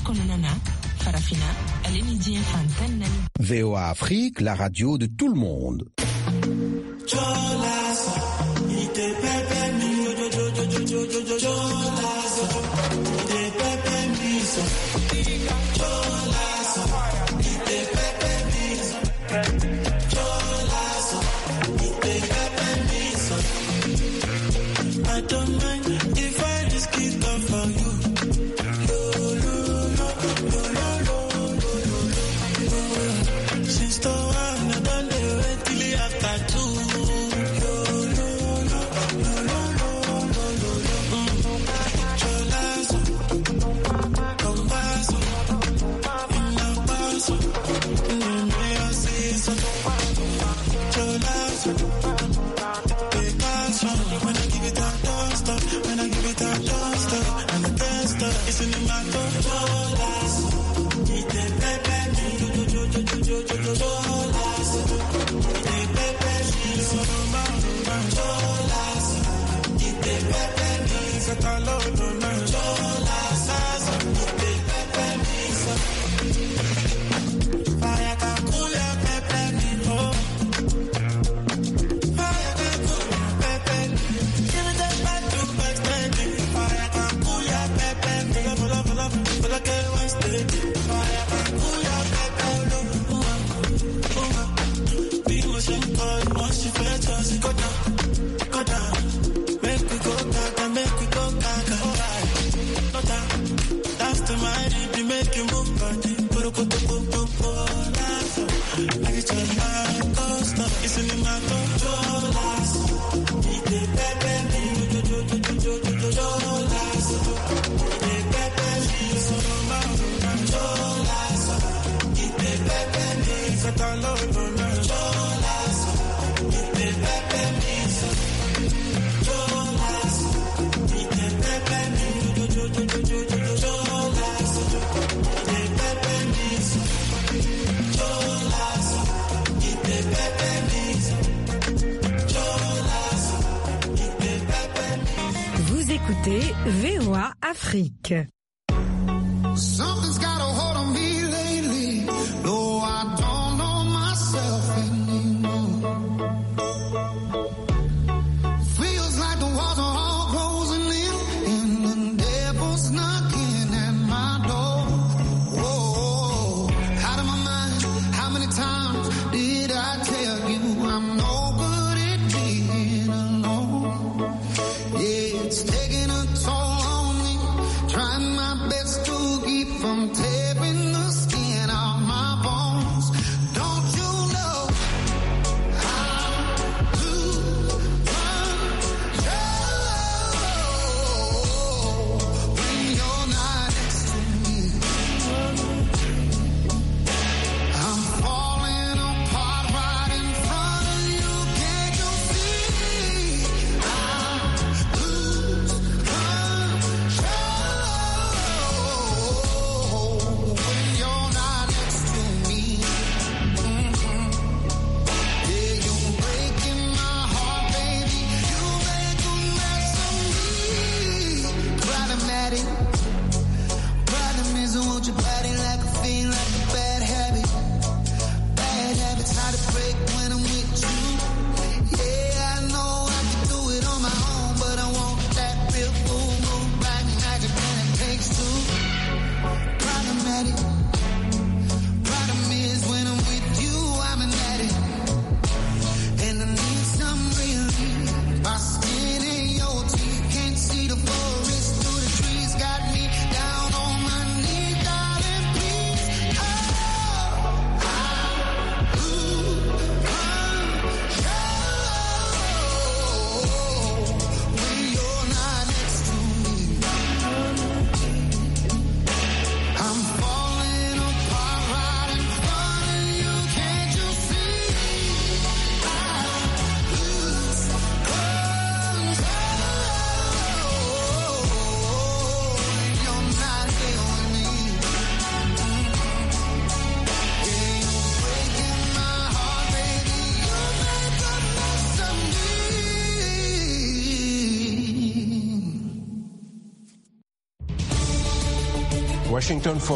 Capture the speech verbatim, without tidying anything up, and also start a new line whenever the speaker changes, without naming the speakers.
kono nana Farafina Aleni Dien Fantanen.
V O A Afrique, la radio de tout le monde.
I don't mind if I just keep up for you. Since the one I done the wait till after two.
Vous écoutez V O A Afrique.
Something's got a hold on me lately. No, I don't know myself anymore. Feels like the walls are all closing in, and the devil's knocking at my door. Whoa, out of my mind. How many times did I tell you I'm no good at being alone? Yeah, it's taking a toll on me. Trying my best to keep from tearing the skin off my bones. Don't you know I lose control when you're not next to me? I'm falling apart right in front of you. Can't you see? I lose control when you're not next to me. Mhm. Yeah, you're breaking my heart, baby. You make a mess of me. Problematic, problem is I want your body like a fiend, like a bad habit. Bad habits hard to break when I'm with you. Yeah, I know I can do it on my own, but I want that real full moon black magic when it takes two. Problematic. Problem is when I'm with you, I'm an addict, and I need some relief. My skin in your teeth, can't see the forest through the trees. Got me down on my knees, darling, please. Oh, I lose control when you're not next to me. I'm falling apart right in front of you. Can't you see? I lose control when you're not here with me. Yeah, you're breaking my heart, baby. You make a mess of me.
Washington for